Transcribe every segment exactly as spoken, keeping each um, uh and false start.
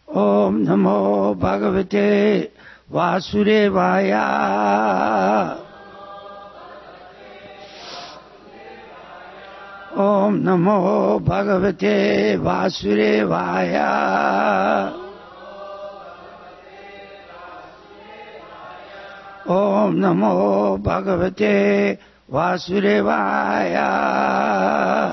Om Namo Bhagavate Vasudevaya. Om Namo Bhagavate Vasudevaya. Om Namo Bhagavate Vasudevaya.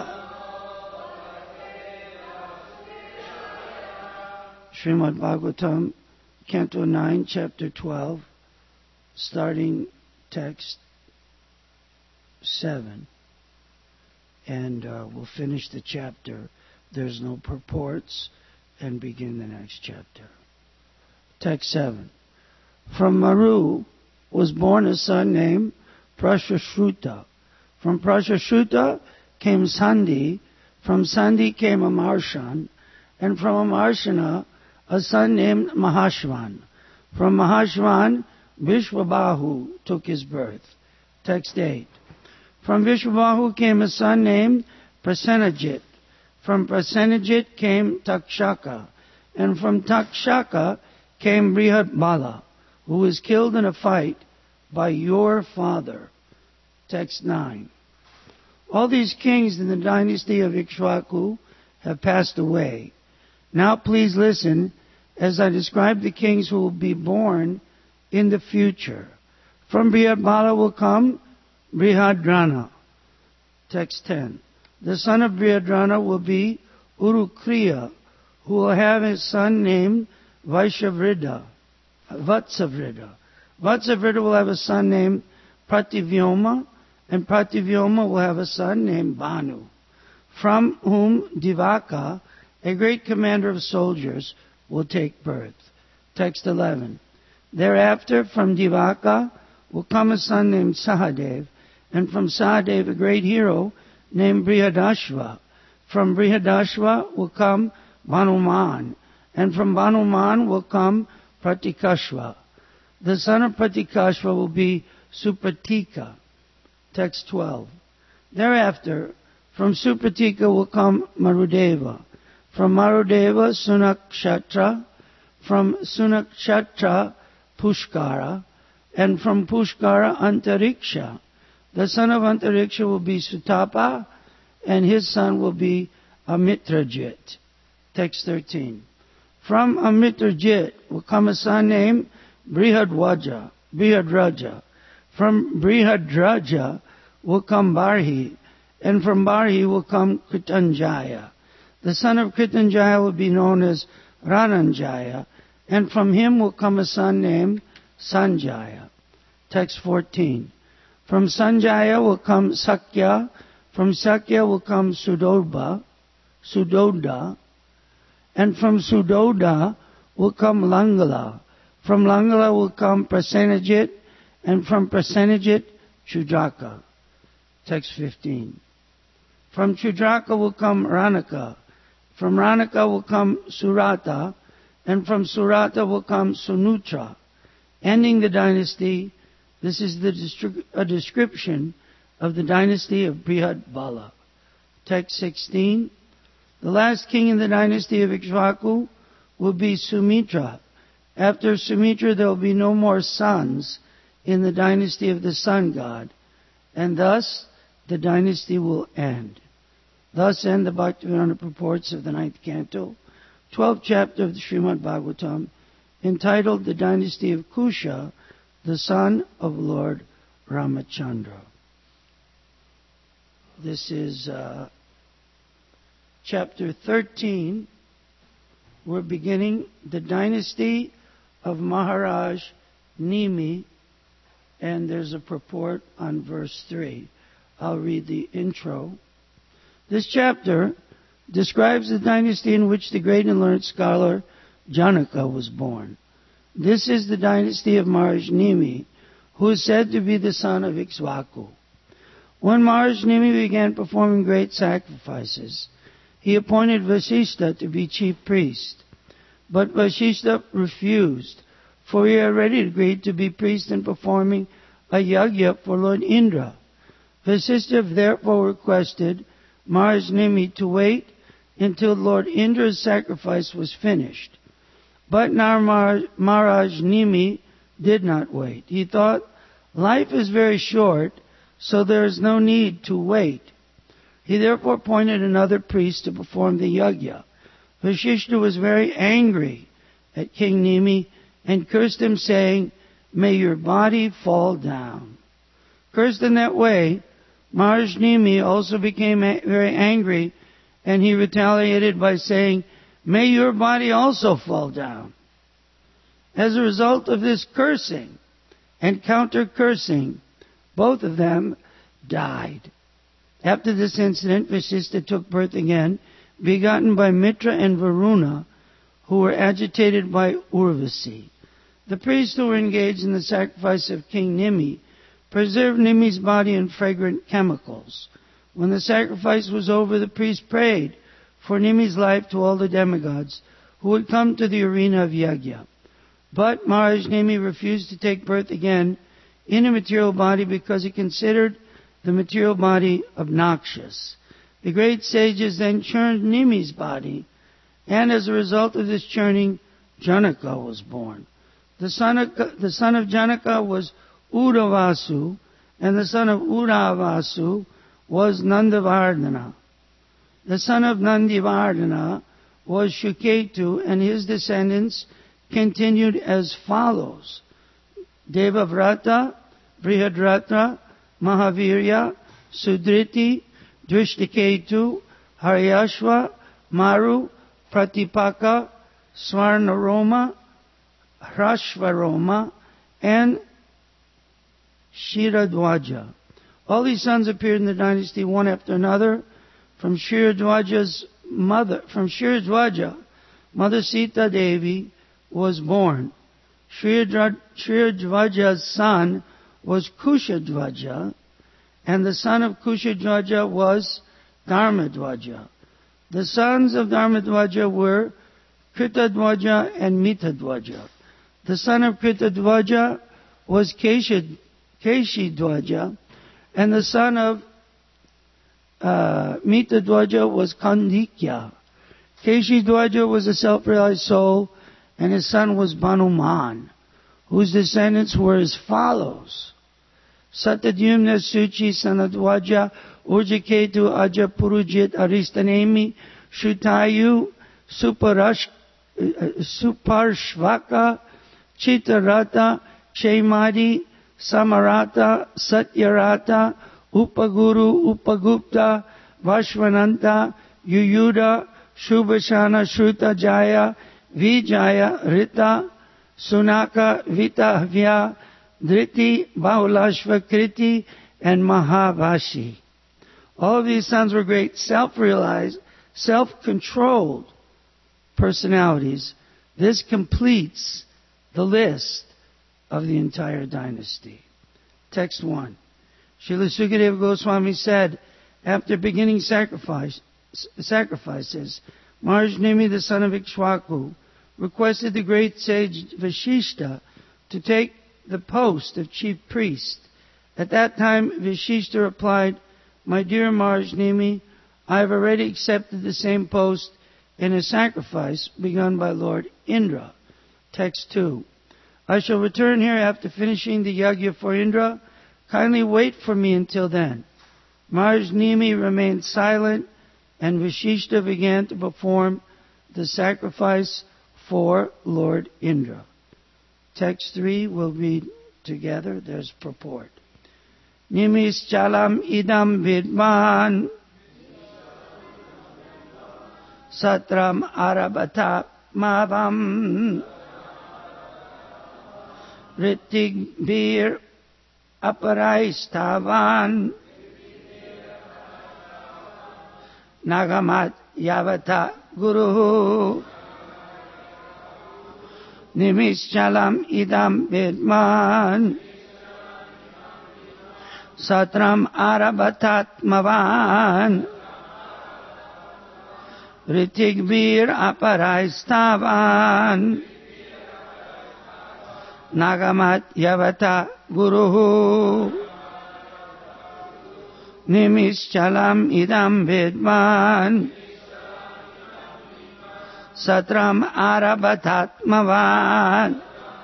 Srimad Bhagavatam, Canto nine, Chapter twelve, starting text seven. And uh, we'll finish the chapter. There's no purports, and begin the next chapter. Text seven. From Maru was born a son named Prashashruta. From Prashashruta came Sandhi. From Sandhi came Amarshan. And from Amarshana, a son named Mahashvan. From Mahashvan, Vishwabahu took his birth. Text eight. From Vishwabahu came a son named Prasenajit. From Prasenajit came Takshaka. And from Takshaka came Brihadbala, who was killed in a fight by your father. Text nine. All these kings in the dynasty of Ikshvaku have passed away. Now please listen as I describe the kings who will be born in the future. From Brihadbala will come Brihadrana. Text ten. The son of Brihadrana will be Urukriya, who will have his son named Vaishavrida. Vatsavrida. Vatsavrida will have a son named Prativyoma, and Prativyoma will have a son named Banu, from whom Divaka, a great commander of soldiers, will take birth. Text eleven. Thereafter, from Divaka will come a son named Sahadev, and from Sahadev a great hero named Brihadashva. From Brihadashva will come Banuman, and from Banuman will come Pratikashva. The son of Pratikashva will be Supratika. Text twelve. Thereafter, from Supratika will come Marudeva. From Marudeva, Sunakshetra. From Sunakshetra, Pushkara. And from Pushkara, Antariksha. The son of Antariksha will be Sutapa, and his son will be Amitrajit. Text thirteen. From Amitrajit will come a son named Brihadwaja, Brihadraja. From Brihadraja will come Barhi, and from Barhi will come Kritanjaya. The son of Kritanjaya will be known as Rananjaya, and from him will come a son named Sanjaya. Text fourteen. From Sanjaya will come Sakya, from Sakya will come Sudodha, Sudoda, and from Sudoda will come Langala. From Langala will come Prasenajit, and from Prasenajit, Chudraka. Text fifteen. From Chudraka will come Ranaka. From Ranaka will come Surata, and from Surata will come Sunutra. Ending the dynasty, this is the distri- a description of the dynasty of Brihadbala. Text sixteen. The last king in the dynasty of Ikshvaku will be Sumitra. After Sumitra there will be no more sons in the dynasty of the sun god, and thus the dynasty will end. Thus end the Bhaktivedanta purports of the ninth canto, twelfth chapter of the Srimad Bhagavatam, entitled The Dynasty of Kusha, the son of Lord Ramachandra. This is uh, chapter thirteen. We're beginning the dynasty of Maharaj Nimi, and there's a purport on verse three. I'll read the intro. This chapter describes the dynasty in which the great and learned scholar Janaka was born. This is the dynasty of Maharaj Nimi, who is said to be the son of Ikshvaku. When Maharaj Nimi began performing great sacrifices, he appointed Vasishtha to be chief priest. But Vasishtha refused, for he had already agreed to be priest in performing a yajna for Lord Indra. Vasishtha therefore requested Maharaj Nimi to wait until Lord Indra's sacrifice was finished. But Narmar- Maharaj Nimi did not wait. He thought, life is very short, so there is no need to wait. He therefore appointed another priest to perform the yajna. Vashishta was very angry at King Nimi and cursed him, saying, may your body fall down. Cursed in that way, Maharaj Nimi also became very angry, and he retaliated by saying, may your body also fall down. As a result of this cursing and counter-cursing, both of them died. After this incident, Vasistha took birth again, begotten by Mitra and Varuna, who were agitated by Urvasi. The priests who were engaged in the sacrifice of King Nimi preserved Nimi's body in fragrant chemicals. When the sacrifice was over, the priest prayed for Nimi's life to all the demigods who would come to the arena of yajna. But Maharaj Nimi refused to take birth again in a material body because he considered the material body obnoxious. The great sages then churned Nimi's body, and as a result of this churning, Janaka was born. The son of, the son of Janaka was Udavasu, and the son of Udavasu was Nandavardhana. The son of Nandivardhana was Shuketu, and his descendants continued as follows: Devavrata, Brihadrata, Mahavirya, Sudriti, Drishtiketu, Haryashva, Maru, Pratipaka, Swarnaroma, Hrashvaroma, and Shiradwaja. All these sons appeared in the dynasty one after another. From Shiradwaja's mother, from Shiradwaja, Mother Sita Devi was born. Shiradwaja's son was Kushadwaja, and the son of Kushadwaja was Dharmadwaja. The sons of Dharmadwaja were Kritadwaja and Mitadwaja. The son of Kritadwaja was Keshidwaja, and the son of uh, Mitadwaja was Kandikya. Keshidwaja was a self-realized soul, and his son was Banuman, whose descendants were as follows: Satadyumna, Suchi, Sanadwaja, Urjaketu, Aja, Purujit, Aristanemi, Shutayu, Suparash, Suparshvaka, Chitarata, Kshaimadi, Samarata, Satyarata, Upaguru, Upagupta, Vashvananta, Yuyuda, Shubhashana, Shruta Jaya, Vijaya, Rita, Sunaka, Vitahvya, Dhriti, Bahulashvakriti, and Mahavashi. All of these sons were great self-realized, self-controlled personalities. This completes the list of the entire dynasty. Text one. Srila Sukadeva Goswami said, after beginning sacrifice, sacrifices, Maharaj Nimi, the son of Ikshwaku, requested the great sage Vashishta to take the post of chief priest. At that time, Vashishta replied, my dear Maharaj Nimi, I have already accepted the same post in a sacrifice begun by Lord Indra. Text two. I shall return here after finishing the yajna for Indra. Kindly wait for me until then. Maharaj Nimi remained silent, and Vashishta began to perform the sacrifice for Lord Indra. Text three will read together. There's purport. Nimis chalam idam vidman satram arabata mavam ritig bir aparaistavan nagamat yavata guru nimischalam idam vidman satram arabatat mavan ritigbir aparaistavan nagamat yavata guru nimischalam idam vidman Satram Arabatatmavan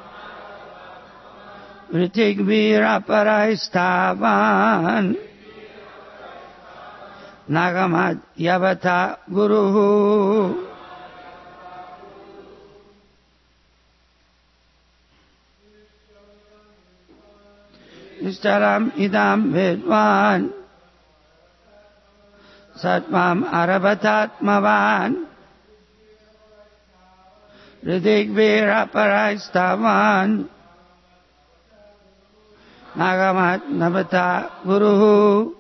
Ritigbira Paraistavan Nagamat Yavata Guruhu. Nistaram idam vedvan Satmam Arabatatmavan Ridigbira Paraistavan Nagamat Nabata Guruhu.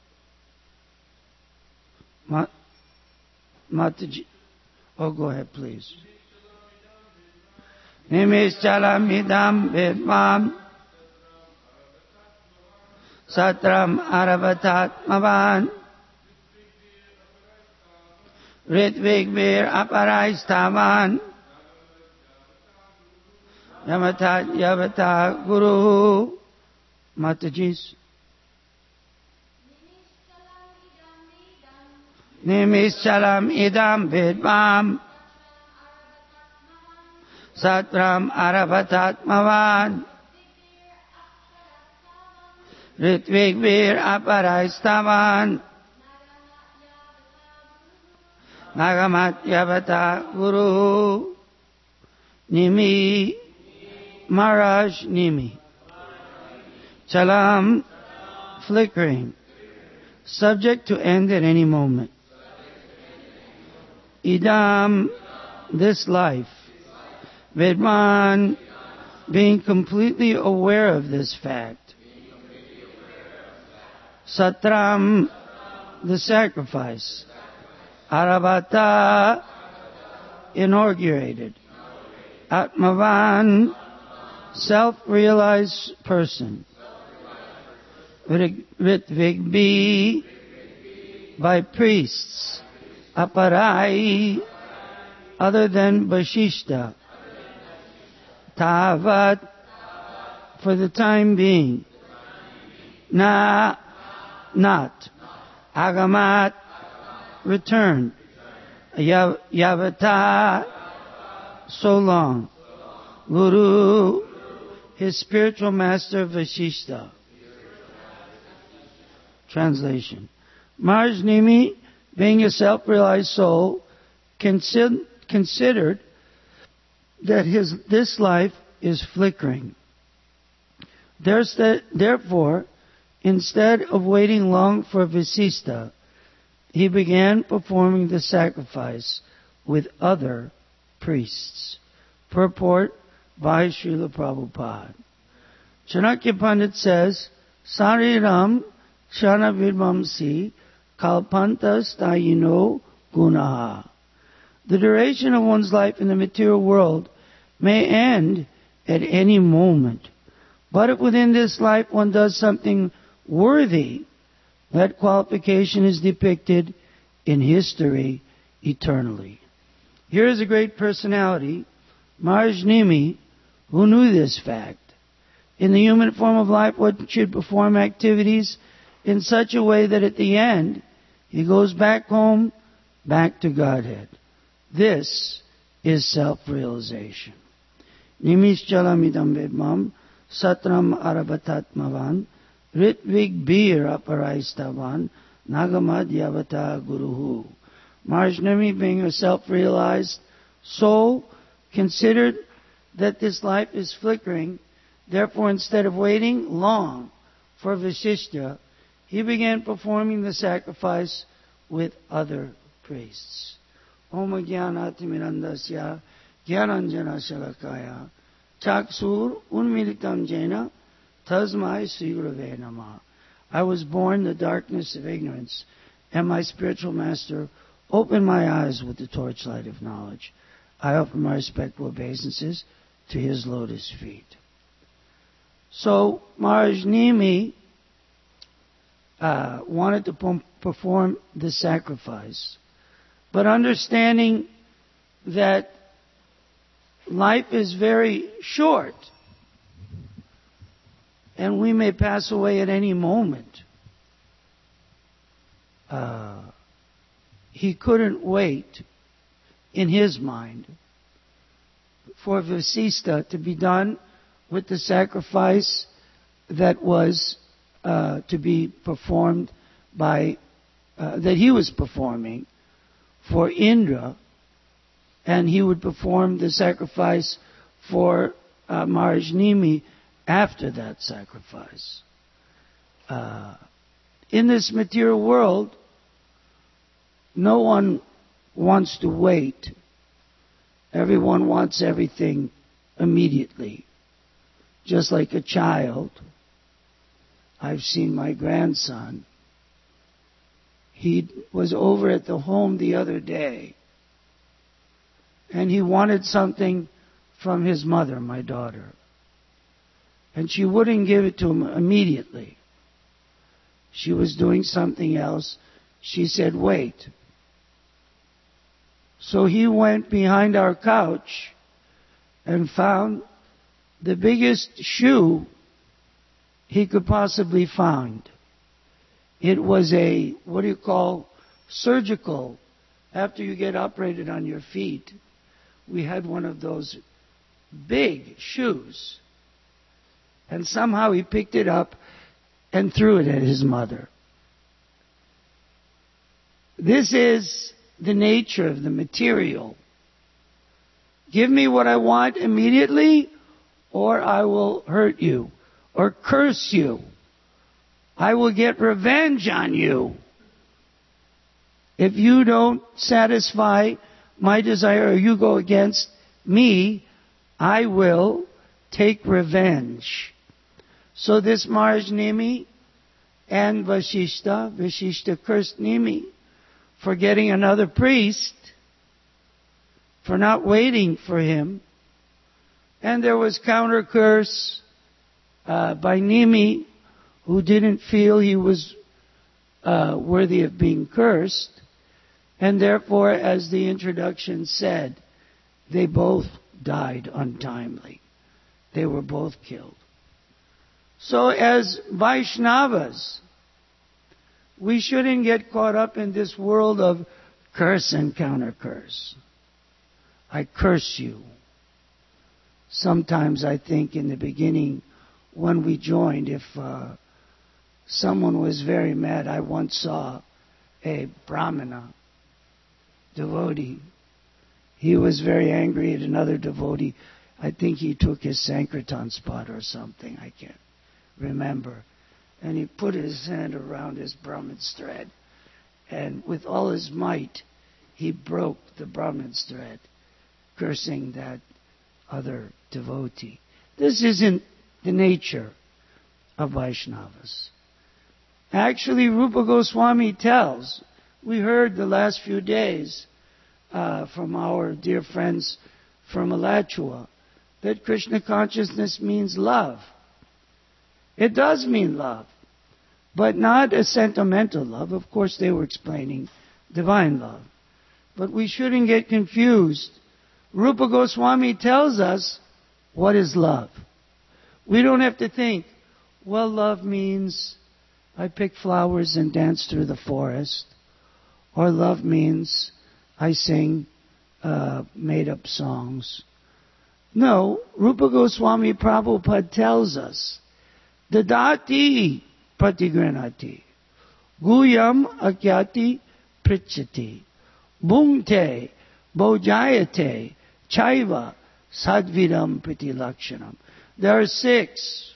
Mataji. Oh, go ahead, please. Nimischalam idam vedvam Satram Arabatatmavan Ritvigbir Aparaistavan Yamatat Yavata Guru. Matajis. Nimischalam idam vidvam Satram Arabatatmavan Ritvigbir Aparaistavan Nagamat Yavata Guru. Nimi Maharaj Nimi. Chalam, flickering, subject to end at any moment. Idam, this life. Vidman, being completely aware of this fact. Satram, the sacrifice. Arabata, inaugurated. Atmavan, self-realized person. Ritvigbi, by priests. Aparai, other than Vashishta. Tavat, for the time being. Na, not. Agamat, return. Yavata, so long. Guru, his spiritual master Vashishta. Translation. Maharaj Nimi, being a self-realized soul, consider, considered that his this life is flickering. Therefore, instead of waiting long for Vasista, he began performing the sacrifice with other priests. Purport by Srila Prabhupada. Chanakya Pandit says, Sariram Chana Vidvamsi Kalpantas Tayino Gunaha. The duration of one's life in the material world may end at any moment. But if within this life one does something worthy, that qualification is depicted in history eternally. Here is a great personality, Maharaj Nimi, who knew this fact. In the human form of life, one should perform activities in such a way that at the end, he goes back home, back to Godhead. This is self-realization. Nimischalamidam vedmam satram arabatatmavan ritvig bir aparaistavan nagamad yavata guruhu. Maharaj Nimi, being a self-realized soul, considered that this life is flickering. Therefore, instead of waiting long for Vasishta, he began performing the sacrifice with other priests. Om Jnanatimirandasya Jnananjana Shalakaya Chaksur Unmilitam Jena Tasmai Sri Gurave Namah. I was born in the darkness of ignorance, and my spiritual master opened my eyes with the torchlight of knowledge. I offer my respectful obeisances to his lotus feet. So Maharaj Nimi uh, wanted to p- perform the sacrifice, but understanding that life is very short and we may pass away at any moment, uh, he couldn't wait in his mind for Vasista to be done with the sacrifice that was uh, to be performed by, uh, that he was performing for Indra, and he would perform the sacrifice for uh, Maharaj Nimi after that sacrifice. Uh, in this material world, no one wants to wait. Everyone wants everything immediately. Just like a child. I've seen my grandson. He was over at the home the other day, and he wanted something from his mother, my daughter. And she wouldn't give it to him immediately. She was doing something else. She said, wait. So he went behind our couch and found the biggest shoe he could possibly find. It was a, what do you call, surgical. After you get operated on your feet, we had one of those big shoes. And somehow he picked it up and threw it at his mother. This is the nature of the material. Give me what I want immediately, or I will hurt you, or curse you. I will get revenge on you. If you don't satisfy my desire, or you go against me, I will take revenge. So this Maharaj Nimi and Vasishta, Vasishta cursed Nimi for getting another priest, for not waiting for him. And there was counter curse uh, by Nimi, who didn't feel he was uh, worthy of being cursed. And therefore, as the introduction said, they both died untimely. They were both killed. So as Vaishnavas, we shouldn't get caught up in this world of curse and counter curse. I curse you. Sometimes I think in the beginning when we joined, if uh, someone was very mad, I once saw a Brahmana devotee. He was very angry at another devotee. I think he took his Sankirtan spot or something. I can't remember. And he put his hand around his Brahman's thread. And with all his might, he broke the Brahman's thread, cursing that other devotee. This isn't the nature of Vaishnavas. Actually, Rupa Goswami tells, we heard the last few days uh, from our dear friends from Alachua, that Krishna consciousness means love. It does mean love, but not a sentimental love. Of course, they were explaining divine love. But we shouldn't get confused. Rupa Goswami tells us what is love. We don't have to think, well, love means I pick flowers and dance through the forest. Or love means I sing uh, made-up songs. No, Rupa Goswami Prabhupada tells us, Dadati pratigranati, guyam akyati prichati, bhungte bojayate chaiva sadvidam pritilakshanam. There are six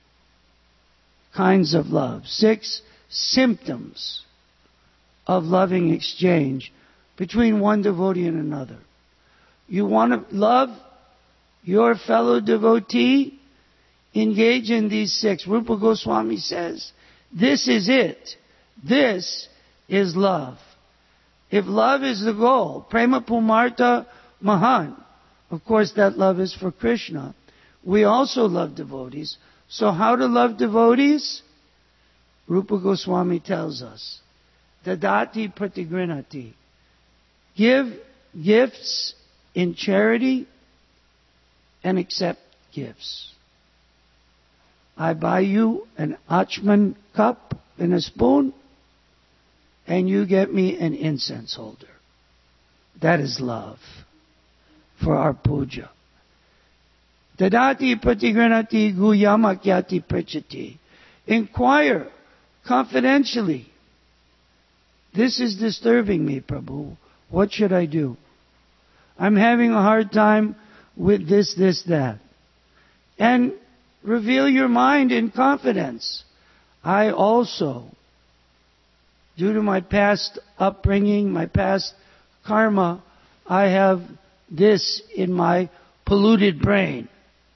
kinds of love, six symptoms of loving exchange between one devotee and another. You want to love your fellow devotee? Engage in these six. Rupa Goswami says, this is it. This is love. If love is the goal, prema pumarta mahan, of course that love is for Krishna. We also love devotees. So how to love devotees? Rupa Goswami tells us, Dadati pratigranati. Give gifts in charity and accept gifts. I buy you an Achman cup and a spoon, and you get me an incense holder. That is love for our puja. Dadati pratigranati guyamakyati prachati. Inquire confidentially. This is disturbing me, Prabhu. What should I do? I'm having a hard time with this, this, that. And reveal your mind in confidence. I also, due to my past upbringing, my past karma, I have this in my polluted brain.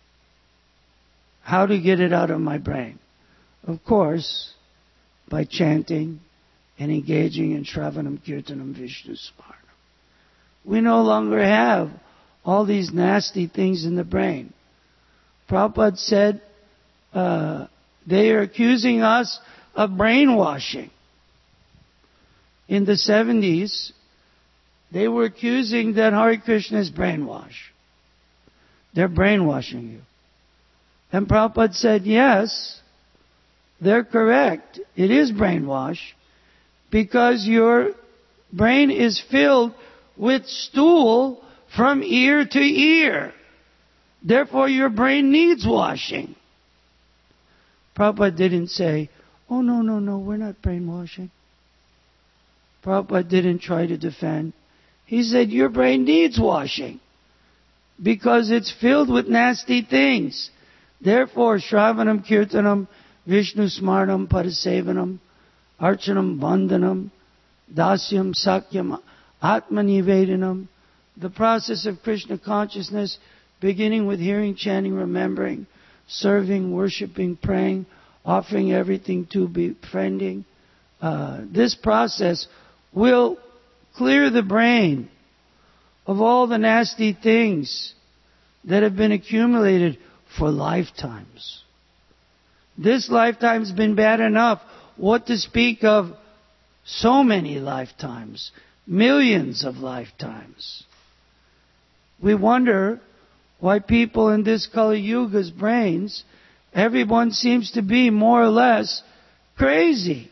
How to get it out of my brain? Of course, by chanting and engaging in Shravanam, Kirtanam, Vishnu Smarnam. We no longer have all these nasty things in the brain. Prabhupada said, uh, they are accusing us of brainwashing. In the seventies, they were accusing that Hare Krishna is brainwash. They're brainwashing you. And Prabhupada said, yes, they're correct. It is brainwash because your brain is filled with stool from ear to ear. Therefore, your brain needs washing. Prabhupada didn't say, oh, no, no, no, we're not brainwashing. Prabhupada didn't try to defend. He said, your brain needs washing because it's filled with nasty things. Therefore, Shravanam, Kirtanam, Vishnu Smarnam, Parisevanam, Archanam, Bandhanam, Dasyam, Sakyam, Atmanivedanam, the process of Krishna consciousness, beginning with hearing, chanting, remembering, serving, worshipping, praying, offering everything to befriending. Uh, this process will clear the brain of all the nasty things that have been accumulated for lifetimes. This lifetime's been bad enough. What to speak of so many lifetimes, millions of lifetimes. We wonder why people in this Kali Yuga's brains, everyone seems to be more or less crazy.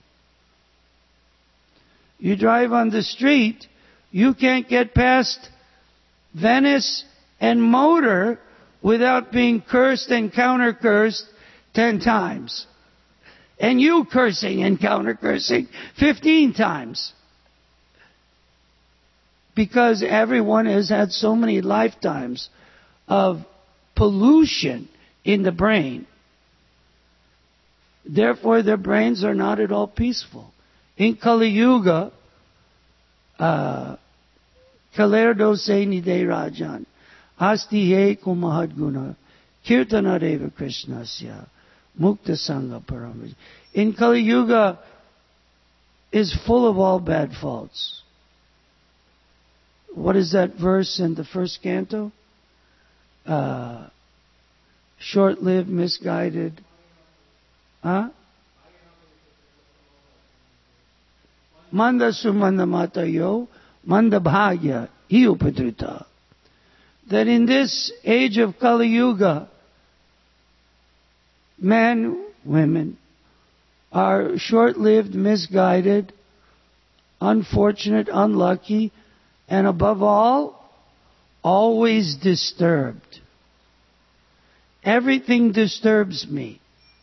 You drive on the street, you can't get past Venice and Motor without being cursed and counter-cursed ten times. And you cursing and counter-cursing fifteen times. Because everyone has had so many lifetimes of pollution in the brain. Therefore, their brains are not at all peaceful. In Kali Yuga, uh, Kalerdo se nide rajan, asti he kumahad guna, kirtana deva krishnasya, mukta sangha param. In Kali Yuga is full of all bad faults. What is that verse in the first canto? Uh, short-lived, misguided. Huh? Manda sumanda matayo, manda bhagya, iupadrita. That in this age of Kali Yuga, men, women, are short-lived, misguided, unfortunate, unlucky, and above all, always disturbed. Everything disturbs me.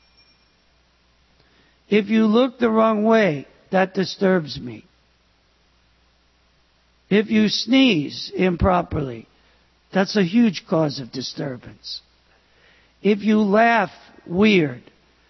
If you look the wrong way, that disturbs me. If you sneeze improperly, that's a huge cause of disturbance. If you laugh weird,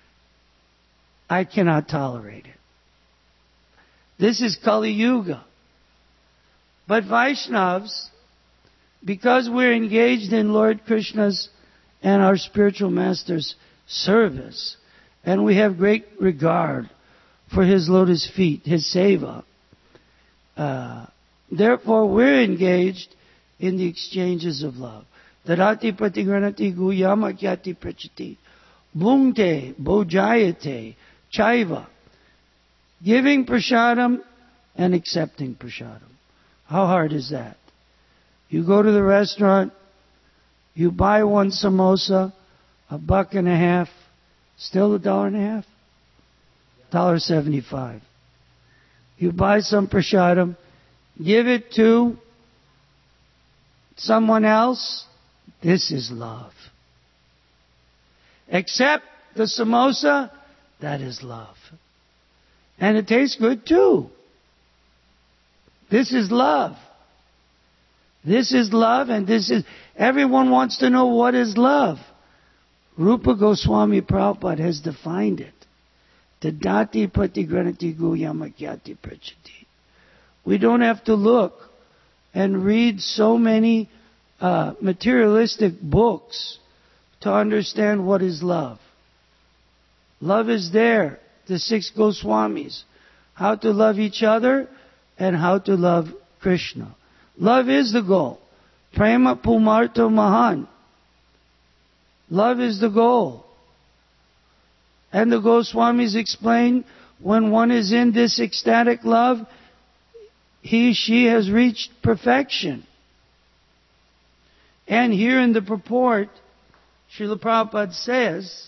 I cannot tolerate it. This is Kali Yuga. But Vaishnavas, because we're engaged in Lord Krishna's and our spiritual master's service, and we have great regard for his lotus feet, his seva, uh, therefore we're engaged in the exchanges of love. Darati pratigranati guyama kyati prachati, bhungte bojayate chaiva, giving prasadam and accepting prasadam. How hard is that? You go to the restaurant, you buy one samosa, a buck and a half, still a dollar and a half? Dollar seventy-five. You buy some prasadam, give it to someone else, this is love. Accept the samosa, that is love. And it tastes good too. This is love. This is love, and this is, everyone wants to know what is love. Rupa Goswami Prabhupada has defined it. Tadati pratigranati guyamakyati prachati. We don't have to look and read so many uh, materialistic books to understand what is love. Love is there. The six Goswamis. How to love each other and how to love Krishna. Love is the goal. Prema pumarto mahan. Love is the goal. And the Goswamis explain, when one is in this ecstatic love, he, she has reached perfection. And here in the purport, Srila Prabhupada says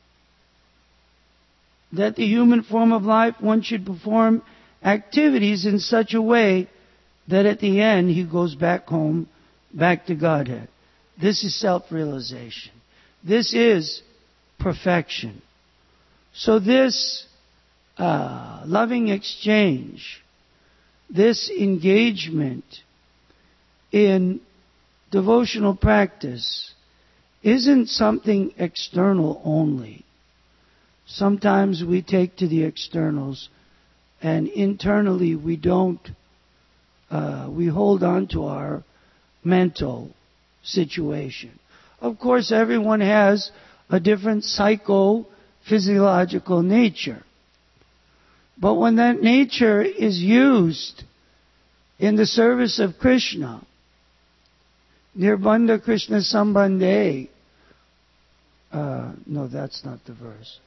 that the human form of life, one should perform activities in such a way that at the end he goes back home, back to Godhead. This is self-realization. This is perfection. So this uh, loving exchange, this engagement in devotional practice isn't something external only. Sometimes we take to the externals and internally we don't, uh, we hold on to our mental situation. Of course, everyone has a different psycho-physiological nature. But when that nature is used in the service of Krishna, Nirbandha Krishna Sambandhe, uh, no, that's not the verse.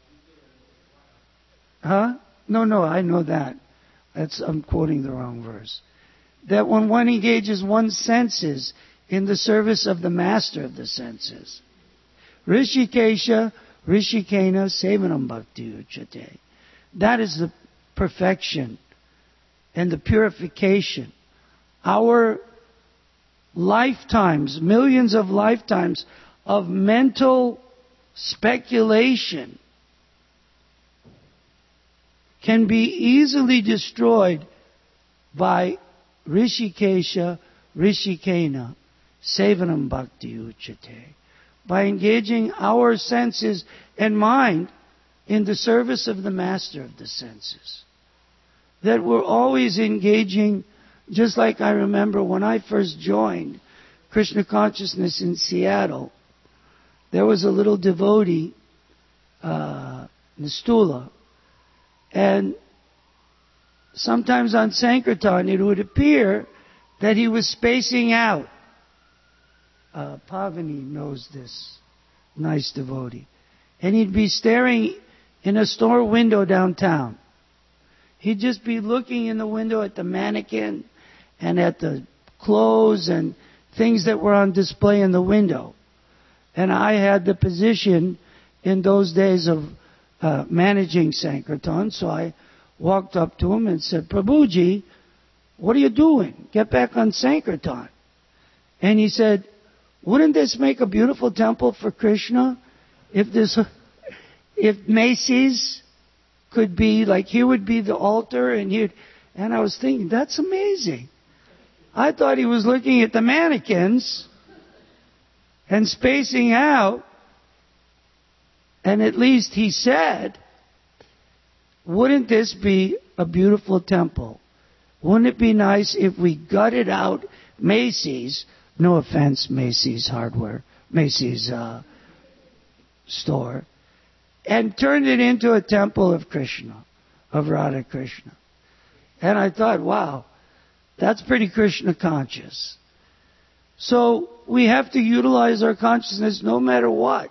Huh? No, no, I know that. That's, I'm quoting the wrong verse. That when one engages one's senses in the service of the master of the senses, Rishikesha, Rishikena, Sevanam Bhakti Uchate. That is the perfection and the purification. Our lifetimes, millions of lifetimes of mental speculation can be easily destroyed by Rishikesha, Rishikena, Sevanam Bhakti Uchate. By engaging our senses and mind in the service of the master of the senses. That we're always engaging, just like I remember when I first joined Krishna Consciousness in Seattle, there was a little devotee, uh, Nistula, and sometimes on Sankirtan it would appear that he was spacing out. Uh, Pavani knows this nice devotee. And he'd be staring in a store window downtown. He'd just be looking in the window at the mannequin and at the clothes and things that were on display in the window. And I had the position in those days of uh, managing Sankirtan, so I walked up to him and said, Prabhuji, what are you doing? Get back on Sankirtan. And he said, wouldn't this make a beautiful temple for Krishna? If this, if Macy's could be, like here would be the altar and he'd, and I was thinking, that's amazing. I thought he was looking at the mannequins and spacing out, and at least he said, wouldn't this be a beautiful temple? Wouldn't it be nice if we gutted out Macy's, no offense, Macy's hardware, Macy's uh, store, and turned it into a temple of Krishna, of Radha Krishna. And I thought, wow, that's pretty Krishna conscious. So we have to utilize our consciousness no matter what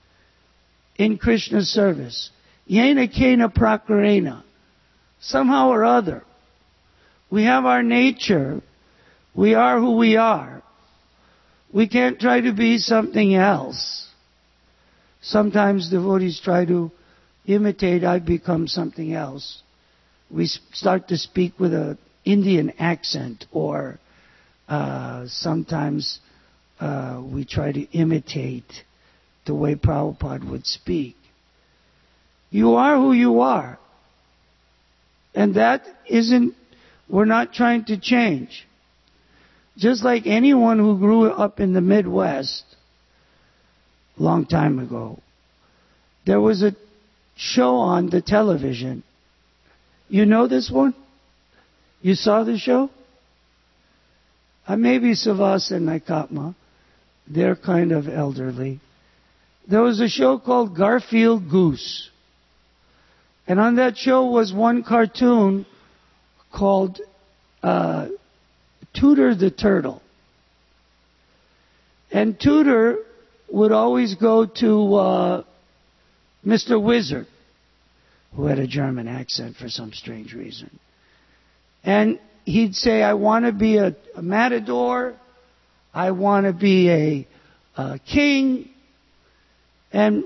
in Krishna's service. Yena kena prakarena. Somehow or other. We have our nature. We are who we are. We can't try to be something else. Sometimes devotees try to imitate, I become something else. We start to speak with an Indian accent or uh, sometimes uh, we try to imitate the way Prabhupada would speak. You are who you are. And that isn't, we're not trying to change. Just like anyone who grew up in the Midwest a long time ago, there was a show on the television. You know this one? You saw the show? Uh, maybe Savas and Naikatma. They're kind of elderly. There was a show called Garfield Goose. And on that show was one cartoon called uh, Tooter the Turtle. And Tooter would always go to uh, Mister Wizard, who had a German accent for some strange reason. And he'd say, I want to be a, a matador. I want to be a, a king. And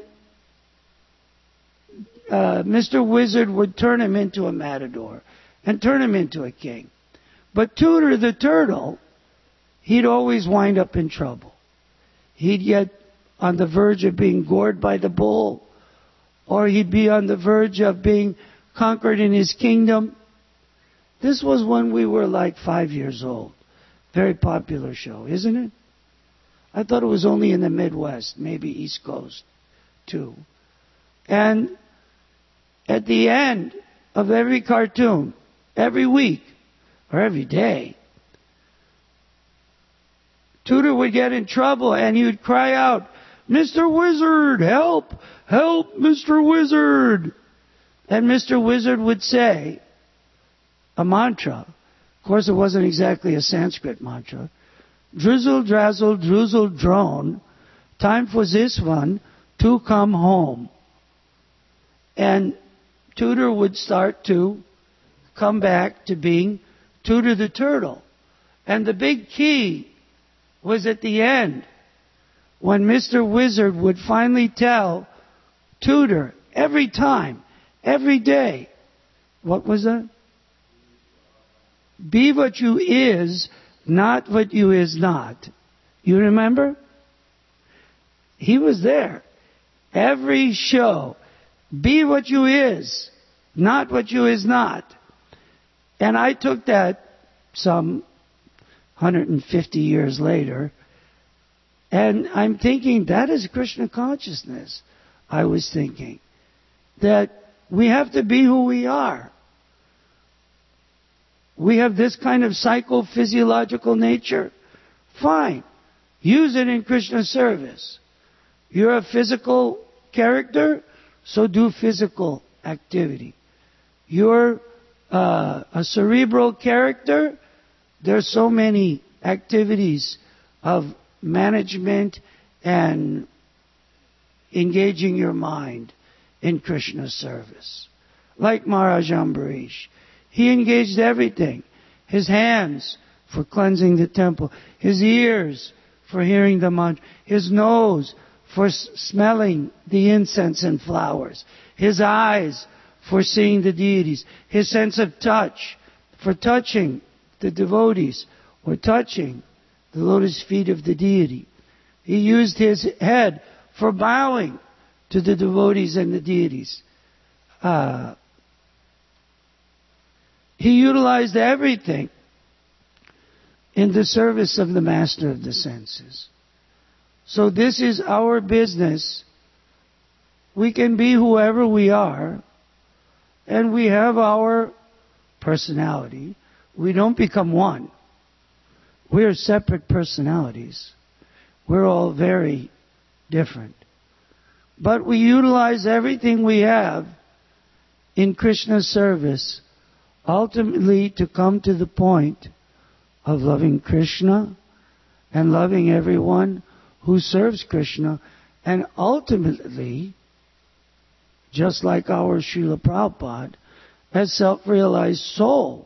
uh, Mister Wizard would turn him into a matador and turn him into a king. But Tooter the Turtle, he'd always wind up in trouble. He'd get on the verge of being gored by the bull, or he'd be on the verge of being conquered in his kingdom. This was when we were like five years old. Very popular show, isn't it? I thought it was only in the Midwest, maybe East Coast, too. And at the end of every cartoon, every week, or every day, Tooter would get in trouble and he would cry out, Mister Wizard, help, help, Mister Wizard. And Mister Wizard would say a mantra. Of course, it wasn't exactly a Sanskrit mantra. Drizzle, drazzle, droozle, drone. Time for this one to come home. And Tooter would start to come back to being Tooter the Turtle. And the big key was at the end, when Mister Wizard would finally tell Tooter every time, every day, what was that? Be what you is, not what you is not. You remember? He was there. Every show. Be what you is, not what you is not. And I took that some one hundred fifty years later, and I'm thinking that is Krishna consciousness. I was thinking that we have to be who we are. We have this kind of psychophysiological nature. Fine. Use it in Krishna service. You're a physical character, so do physical activity. You're uh, a cerebral character, there's so many activities of management and engaging your mind in Krishna service. Like Maharaj Ambarish. He engaged everything. His hands for cleansing the temple. His ears for hearing the mantra. His nose for s- smelling the incense and flowers. His eyes for seeing the deities. His sense of touch for touching the devotees or touching the lotus feet of the deity. He used his head for bowing to the devotees and the deities. Uh, He utilized everything in the service of the master of the senses. So this is our business. We can be whoever we are, and we have our personality. We don't become one. We're separate personalities. We're all very different. But we utilize everything we have in Krishna's service, ultimately to come to the point of loving Krishna and loving everyone who serves Krishna, and ultimately, just like our Srila Prabhupada, as self-realized soul,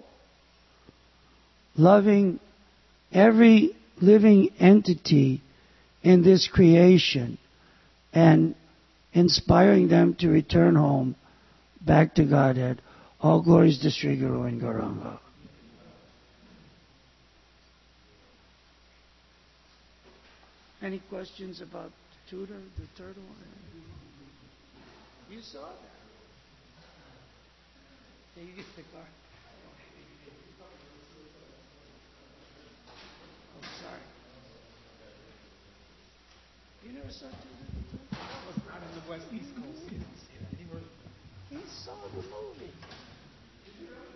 loving every living entity in this creation and inspiring them to return home back to Godhead. All glories to Sri Guru and Gauranga. Any questions about Tudor, the turtle? You saw that. Yeah, you get the card. Oh, sorry. You never saw Tudor the turtle? That was out of the West East Coast. He didn't see that. He, were... he saw the movie.